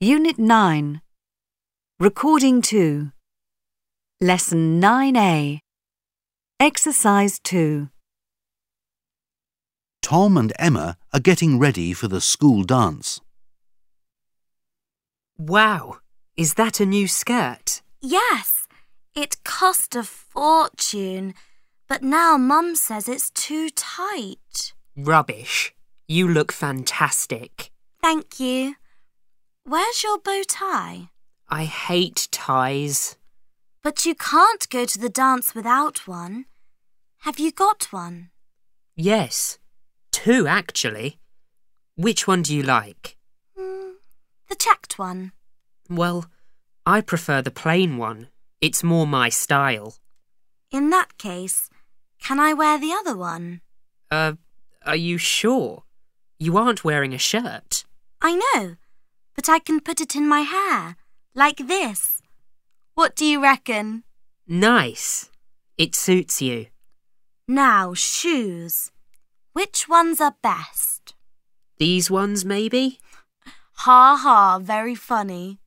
Unit 9. Recording 2. Lesson 9A. Exercise 2. Tom and Emma are getting ready for the school dance. Wow, is that a new skirt? Yes, it cost a fortune, but now Mum says it's too tight. Rubbish. You look fantastic. Thank you. Where's your bow tie? I hate ties. But you can't go to the dance without one. Have you got one? Yes, 2 actually. Which one do you like? The checked one. Well, I prefer the plain one. It's more my style. In that case, can I wear the other one? Are you sure? You aren't wearing a shirt. I know, but I can put it in my hair, like this. What do you reckon? Nice. It suits you. Now, shoes. Which ones are best? These ones, maybe? Ha ha, very funny.